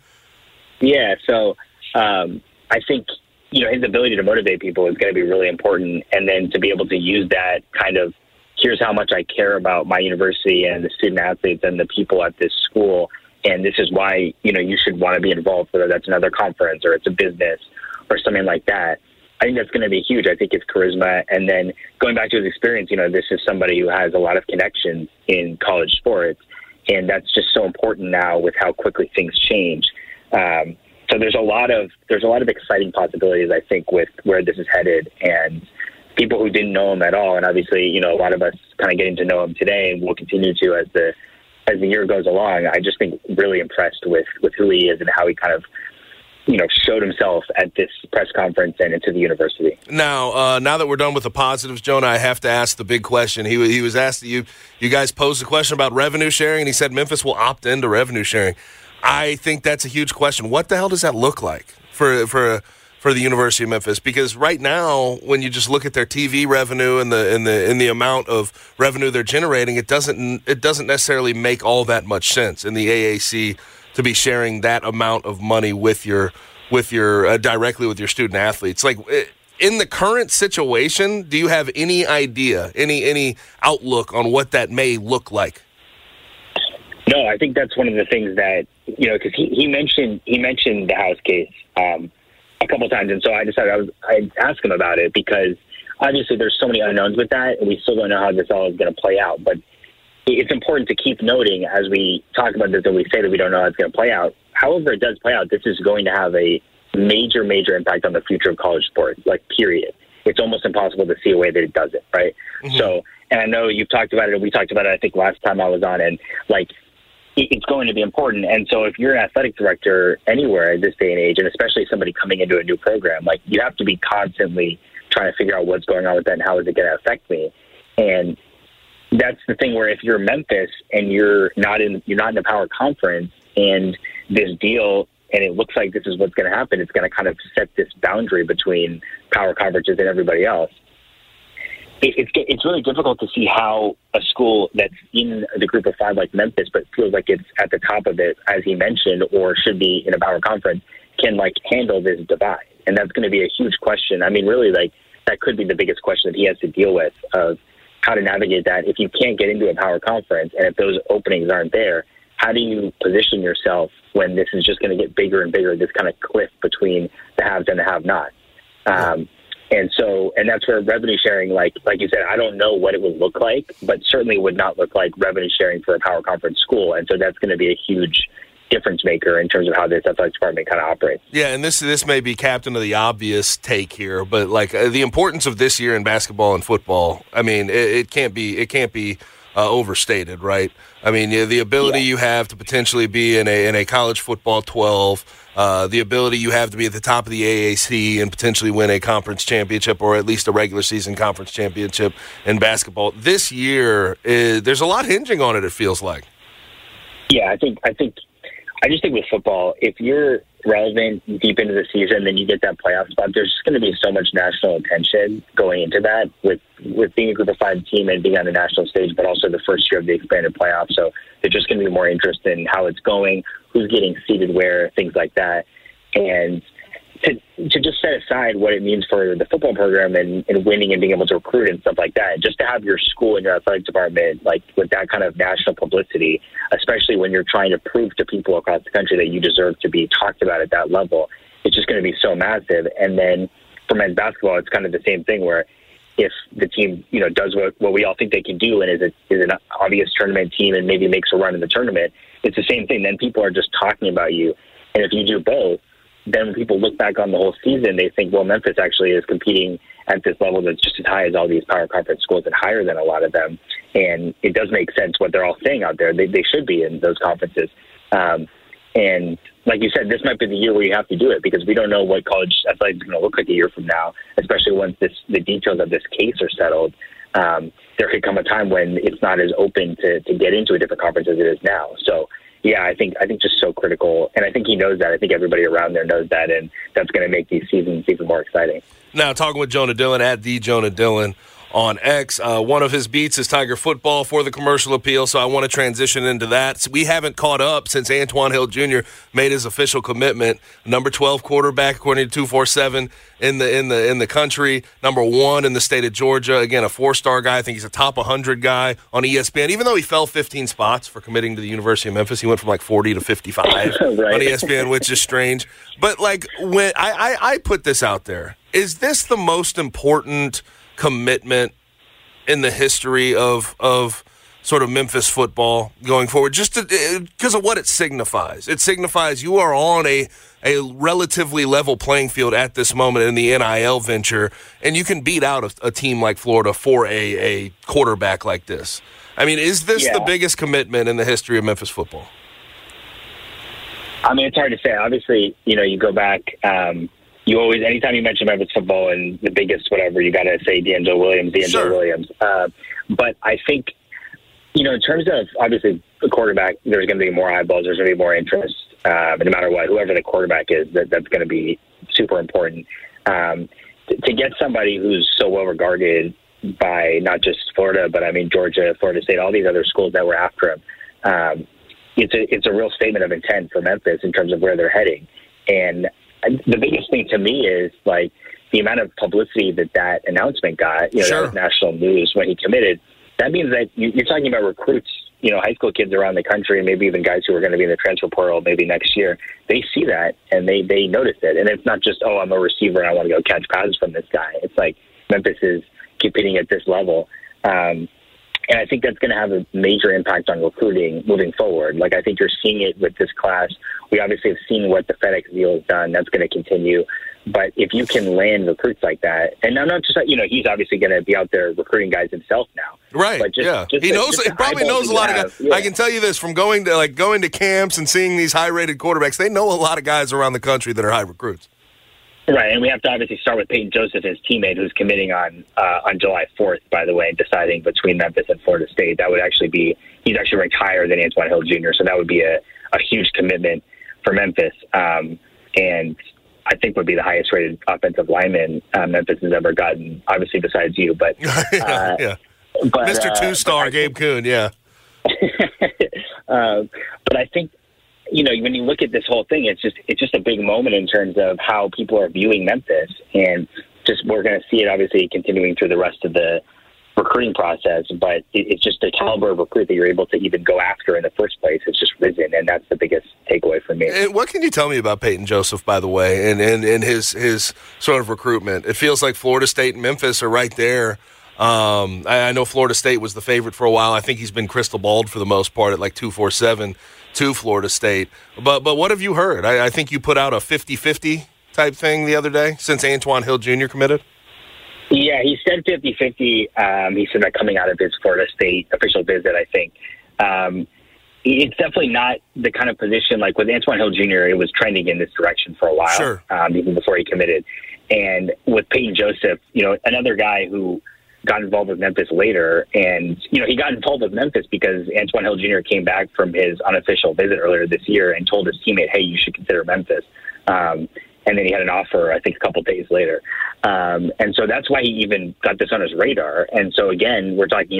Yeah. So um, I think, you know, his ability to motivate people is going to be really important. And then to be able to use that kind of, here's how much I care about my university and the student athletes and the people at this school. And this is why, you know, you should want to be involved, whether that's another conference or it's a business or something like that. I think that's going to be huge. I think it's charisma. And then going back to his experience, you know, this is somebody who has a lot of connections in college sports. And that's just so important now with how quickly things change. Um, so there's a lot of there's a lot of exciting possibilities, I think, with where this is headed. And people who didn't know him at all, and obviously, you know, a lot of us kind of getting to know him today and will continue to as the as the year goes along, I just think really impressed with, with who he is and how he kind of, you know, showed himself at this press conference and into the university. Now, uh, now that we're done with the positives, Jonah, I have to ask the big question. He he was asked, you you guys posed a question about revenue sharing, and he said Memphis will opt into revenue sharing. I think that's a huge question. What the hell does that look like for for for the University of Memphis? Because right now, when you just look at their T V revenue and the and the and the amount of revenue they're generating, it doesn't it doesn't necessarily make all that much sense in the A A C to be sharing that amount of money with your with your uh, directly with your student athletes. Like in the current situation, do you have any idea, any any outlook on what that may look like? No, I think that's one of the things that, you know, because he, he mentioned he mentioned the House case um, a couple of times, and so I decided I was I'd ask him about it because obviously there's so many unknowns with that, and we still don't know how this all is going to play out. But it's important to keep noting as we talk about this and we say that we don't know how it's going to play out. However it does play out, this is going to have a major, major impact on the future of college sports, like, period. It's almost impossible to see a way that it doesn't, right? Mm-hmm. So, and I know you've talked about it, and we talked about it, I think, last time I was on, and, like, it's going to be important. And so if you're an athletic director anywhere at this day and age, and especially somebody coming into a new program, like, you have to be constantly trying to figure out what's going on with that and how is it going to affect me. And that's the thing where if you're Memphis and you're not in you're not in the Power Conference and this deal and it looks like this is what's going to happen, it's going to kind of set this boundary between Power Conferences and everybody else. It, it's it's really difficult to see how a school that's in the group of five like Memphis but feels like it's at the top of it, as he mentioned, or should be in a Power Conference, can like handle this divide. And that's going to be a huge question. I mean, really, like, that could be the biggest question that he has to deal with of how to navigate that. If you can't get into a Power Conference and if those openings aren't there, how do you position yourself when this is just going to get bigger and bigger, this kind of cliff between the haves and the have-nots? Um, and so, and that's where revenue sharing, like like you said, I don't know what it would look like, but certainly would not look like revenue sharing for a Power Conference school. And so that's going to be a huge difference maker in terms of how this athletic department kind of operates. Yeah, and this this may be captain of the obvious take here, but like uh, the importance of this year in basketball and football, I mean, it, it can't be it can't be uh, overstated, right? I mean, yeah, the ability yeah. you have to potentially be in a in a college football twelve, uh, the ability you have to be at the top of the A A C and potentially win a conference championship or at least a regular season conference championship in basketball. This year, is, there's a lot hinging on it, it feels like. Yeah, I think I think. I just think with football, if you're relevant deep into the season, then you get that playoff spot. There's just going to be so much national attention going into that with, with being a group of five team and being on the national stage, but also the first year of the expanded playoff. So there's just going to be more interest in how it's going, who's getting seated where, things like that. And to to just set aside what it means for the football program and, and winning and being able to recruit and stuff like that, just to have your school and your athletic department like with that kind of national publicity, especially when you're trying to prove to people across the country that you deserve to be talked about at that level, it's just going to be so massive. And then for men's basketball, it's kind of the same thing where if the team, you know, does what, what we all think they can do and is, a, is an obvious tournament team and maybe makes a run in the tournament, it's the same thing. Then people are just talking about you. And if you do both, then when people look back on the whole season, they think, well, Memphis actually is competing at this level that's just as high as all these power conference schools and higher than a lot of them. And it does make sense what they're all saying out there. They, they should be in those conferences. Um, and like you said, this might be the year where you have to do it because we don't know what college athletics is going to look like a year from now, especially once this, the details of this case are settled. Um, there could come a time when it's not as open to, to get into a different conference as it is now. So, yeah, I think I think just so critical, and I think he knows that. I think everybody around there knows that, and that's going to make these seasons even more exciting. Now, talking with Jonah Dillon at the Jonah Dillon on X. Uh, one of his beats is Tiger football for the Commercial Appeal, so I want to transition into that. So we haven't caught up since Antoine Hill Junior made his official commitment. Number twelve quarterback, according to two forty-seven in the in the in the country. Number one in the state of Georgia. Again, a four-star guy. I think he's a top one hundred guy on E S P N. Even though he fell fifteen spots for committing to the University of Memphis, he went from like forty to fifty-five right. on E S P N, which is strange. But like when I, I I put this out there, is this the most important commitment in the history of of sort of Memphis football going forward, just because of what it signifies? It signifies you are on a a relatively level playing field at this moment in the N I L venture, and you can beat out a, a team like Florida for a, a quarterback like this. I mean, is this yeah. the biggest commitment in the history of Memphis football? I mean, it's hard to say. Obviously, you know, you go back um, – You always, anytime you mention Memphis football and the biggest whatever, you got to say D'Angelo Williams, D'Angelo sure. Williams. Uh, but I think, you know, in terms of obviously the quarterback, there's going to be more eyeballs, there's going to be more interest, uh, no matter what, whoever the quarterback is, that, that's going to be super important. Um, to, to get somebody who's so well regarded by not just Florida, but I mean Georgia, Florida State, all these other schools that were after him, um, it's a it's a real statement of intent for Memphis in terms of where they're heading. And the biggest thing to me is like the amount of publicity that that announcement got, you know, sure. that was national news when he committed. That means that you, you're talking about recruits, you know, high school kids around the country, and maybe even guys who are going to be in the transfer portal maybe next year. They see that and they, they notice it. And it's not just, oh, I'm a receiver and I want to go catch passes from this guy. It's like Memphis is competing at this level. Um, and I think that's going to have a major impact on recruiting moving forward. Like, I think you're seeing it with this class. We obviously have seen what the FedEx deal has done. That's going to continue. But if you can land recruits like that, and I'm not just, you know, he's obviously going to be out there recruiting guys himself now. Right. But just, yeah. Just he the, knows, he probably knows a lot have. of guys. Yeah. I can tell you this from going to like going to camps and seeing these high rated quarterbacks. They know a lot of guys around the country that are high recruits. Right, and we have to obviously start with Peyton Joseph, his teammate, who's committing on uh, on July fourth, by the way, and deciding between Memphis and Florida State. That would actually be, he's actually ranked higher than Antoine Hill Junior, so that would be a, a huge commitment for Memphis, um, and I think would be the highest rated offensive lineman uh, Memphis has ever gotten, obviously besides you. But uh, yeah, but, Mister Uh, Two-Star, Gabe Kuhn, yeah. uh, but I think, you know, when you look at this whole thing, it's just it's just a big moment in terms of how people are viewing Memphis, and just we're going to see it obviously continuing through the rest of the recruiting process. But it, it's just the caliber of recruit that you're able to even go after in the first place. It's just risen, and that's the biggest takeaway for me. And what can you tell me about Peyton Joseph, by the way, and and, and his his sort of recruitment? It feels like Florida State and Memphis are right there. Um, I, I know Florida State was the favorite for a while. I think he's been crystal balled for the most part at like two forty-seven to Florida State. But but what have you heard? I, I think you put out a fifty-fifty type thing the other day since Antoine Hill Junior committed. Yeah, he said fifty-fifty. Um, he said that coming out of his Florida State official visit, I think. Um, it's definitely not the kind of position, like with Antoine Hill Junior, it was trending in this direction for a while, sure. um, even before he committed. And with Peyton Joseph, you know, another guy who got involved with Memphis later. And, you know, he got involved with Memphis because Antoine Hill Junior came back from his unofficial visit earlier this year and told his teammate, hey, you should consider Memphis. Um, and then he had an offer, I think, a couple days later. Um, and so that's why he even got this on his radar. And so, again, we're talking about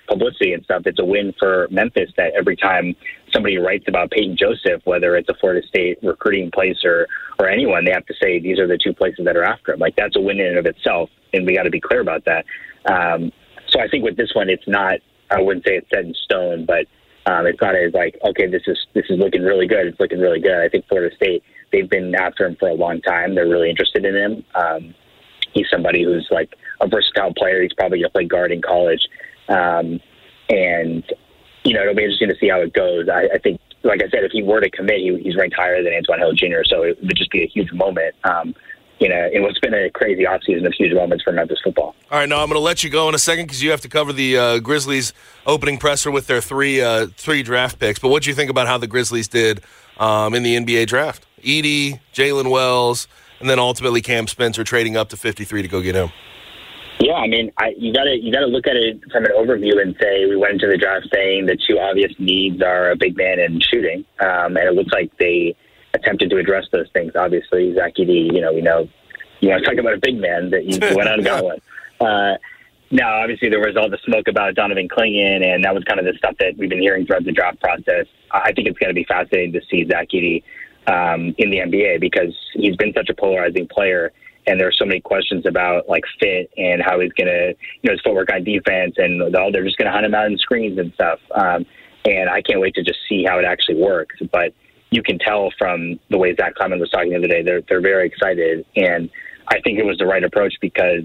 publicity and stuff. It's a win for Memphis that every time somebody writes about Peyton Joseph, whether it's a Florida State recruiting place or, or anyone, they have to say these are the two places that are after him. Like, that's a win in and of itself, and we got to be clear about that. Um, so I think with this one, it's not, I wouldn't say it's set in stone, but um, it's not as like, okay, this is this is looking really good. It's looking really good. I think Florida State, they've been after him for a long time. They're really interested in him. Um, he's somebody who's like a versatile player. He's probably going to play guard in college. Um, and, you know, it'll be interesting to see how it goes. I, I think, like I said, if he were to commit, he, he's ranked higher than Antoine Hill Junior, so it would just be a huge moment. Um, you know, in what's been a crazy offseason of huge moments for Memphis football. All right, now I'm going to let you go in a second because you have to cover the uh, Grizzlies opening presser with their three uh, three draft picks. But what do you think about how the Grizzlies did um, in the N B A draft? Edey, Jalen Wells, and then ultimately Cam Spencer trading up to fifty-three to go get him. Yeah, I mean, I, you got to you got to look at it from an overview and say we went into the draft saying the two obvious needs are a big man and shooting, um, and it looks like they attempted to address those things. Obviously, Zach Edey, you know, we know you want to talk about a big man that you went out and got one. Uh, now, obviously, there was all the smoke about Donovan Clingan, and that was kind of the stuff that we've been hearing throughout the draft process. I think it's going to be fascinating to see Zach Edey um, in the N B A because he's been such a polarizing player. And there are so many questions about like fit and how he's going to, you know, his footwork on defense and all, they're just going to hunt him out in screens and stuff. Um, and I can't wait to just see how it actually works. But you can tell from the way Zach Clemens was talking the other day, they're, they're very excited. And I think it was the right approach because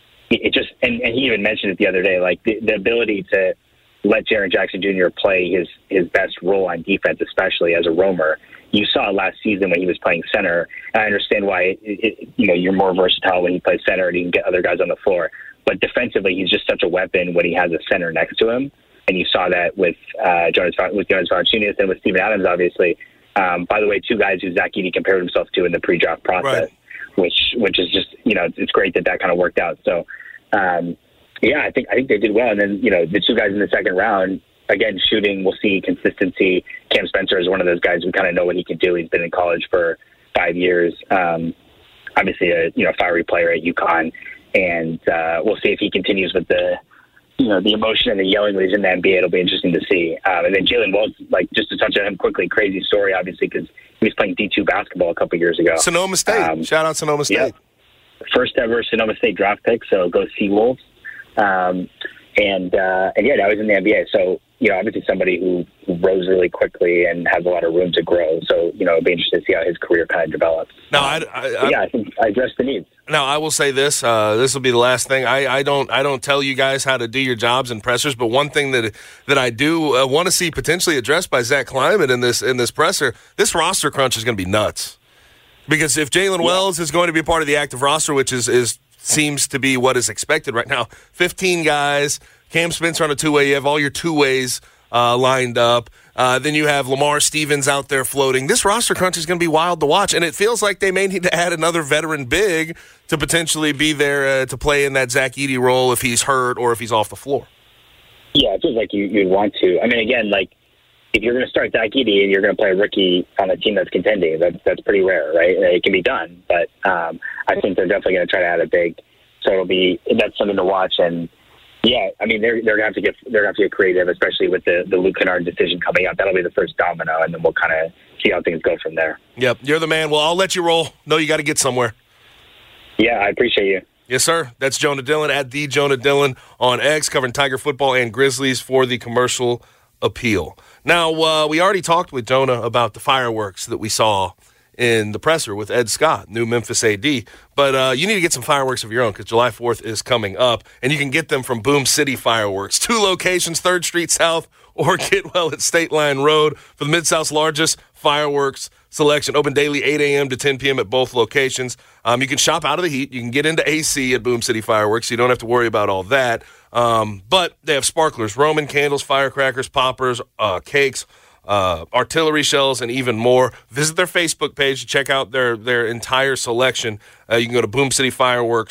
it just, and, and he even mentioned it the other day, like the, the ability to let Jaren Jackson Junior play his, his best role on defense, especially as a roamer. You saw it last season when he was playing center. And I understand why, it, it, you know, you're more versatile when he plays center and he can get other guys on the floor. But defensively, he's just such a weapon when he has a center next to him. And you saw that with uh, Jonas with Jonas Valanciunas and with Steven Adams, obviously. Um, by the way, two guys who Zach Edey compared himself to in the pre-draft process, right. which which is just, you know, it's great that that kind of worked out. So, um, yeah, I think I think they did well. And then, you know, the two guys in the second round, again, shooting, we'll see consistency. Cam Spencer is one of those guys we kind of know what he can do. He's been in college for five years. Um, obviously, a you know fiery player at UConn, and uh, we'll see if he continues with the you know the emotion and the yelling when he's in the N B A. It'll be interesting to see. Um, and then Jalen Wells, like just to touch on him quickly, crazy story, obviously, because he was playing D two basketball a couple years ago. Sonoma State. Um, Shout out Sonoma State. Yeah, first ever Sonoma State draft pick. So go Seawolves. Um, and uh, and yeah, now he's in the N B A. So. You know, obviously somebody who, who rose really quickly and has a lot of room to grow. So, you know, it'll be interesting to see how his career kind of develops. Now, I, I, I, yeah, I think I addressed the needs. Now, I will say this. Uh, this will be the last thing. I, I don't I don't tell you guys how to do your jobs and pressers, but one thing that that I do uh, want to see potentially addressed by Zach Kleiman in this in this presser, this roster crunch is going to be nuts. Because if Jalen yeah. Wells is going to be part of the active roster, which is, is seems to be what is expected right now, fifteen guys, Cam Spencer on a two-way, you have all your two-ways Uh, lined up. Uh, then you have Lamar Stevens out there floating. This roster crunch is going to be wild to watch, and it feels like they may need to add another veteran big to potentially be there uh, to play in that Zach Edey role if he's hurt or if he's off the floor. Yeah, it feels like you, you'd want to. I mean, again, like, if you're going to start Zach Edey and you're going to play a rookie on a team that's contending, that, that's pretty rare, right? It can be done, but um, I think they're definitely going to try to add a big. So it'll be that's something to watch. And yeah, I mean they're they're gonna have to get they're gonna have to get creative, especially with the the Luke Kennard decision coming up. That'll be the first domino, and then we'll kind of see how things go from there. Yep, you're the man. Well, I'll let you roll. No, you got to get somewhere. Yeah, I appreciate you. Yes, sir. That's Jonah Dillon at the Jonah Dillon on X, covering Tiger football and Grizzlies for the Commercial Appeal. Now, uh, we already talked with Jonah about the fireworks that we saw in the presser with Ed Scott, new Memphis A D. But uh, you need to get some fireworks of your own because July fourth is coming up, and you can get them from Boom City Fireworks. Two locations, third Street South or Getwell at State Line Road for the Mid-South's largest fireworks selection. Open daily eight a.m. to ten p.m. at both locations. Um, you can shop out of the heat. You can get into A C at Boom City Fireworks, so you don't have to worry about all that. Um, but they have sparklers, Roman candles, firecrackers, poppers, uh, cakes, Uh, artillery shells, and even more. Visit their Facebook page to check out their their entire selection. Uh, you can go to Boom City Fireworks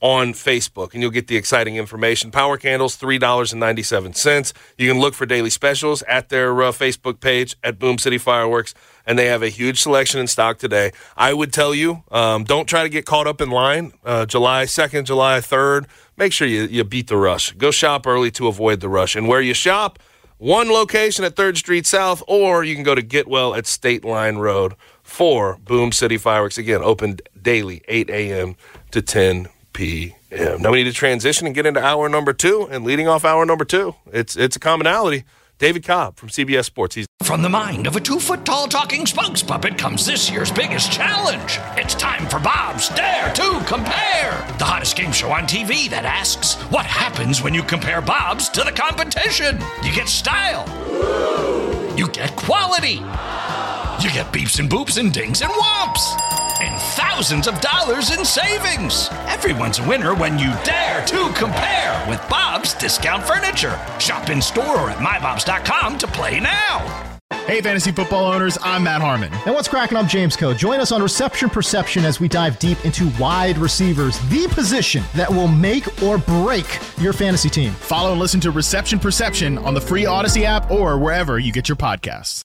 on Facebook, and you'll get the exciting information. Power candles, three dollars and ninety-seven cents. You can look for daily specials at their uh, Facebook page at Boom City Fireworks, and they have a huge selection in stock today. I would tell you, um, don't try to get caught up in line. Uh, July second, July third, make sure you, you beat the rush. Go shop early to avoid the rush. And where you shop, one location at third Street South, or you can go to Getwell at State Line Road for Boom City Fireworks. Again, open daily, eight a.m. to ten p.m. Now we need to transition and get into hour number two, and leading off hour number two, it's it's a commonality. David Cobb from C B S Sports. He's From the mind of a two-foot-tall talking spokes puppet comes this year's biggest challenge. It's time for Bob's Dare to Compare, the hottest game show on T V that asks, what happens when you compare Bob's to the competition? You get style. You get quality. You get beeps and boops and dings and whomps. And thousands of dollars in savings. Everyone's a winner when you dare to compare with Bob's Discount Furniture. Shop in store or at my bobs dot com to play now. Hey, fantasy football owners, I'm Matt Harmon. And what's cracking? I'm James Coe. Join us on Reception Perception as we dive deep into wide receivers, the position that will make or break your fantasy team. Follow and listen to Reception Perception on the free Odyssey app or wherever you get your podcasts.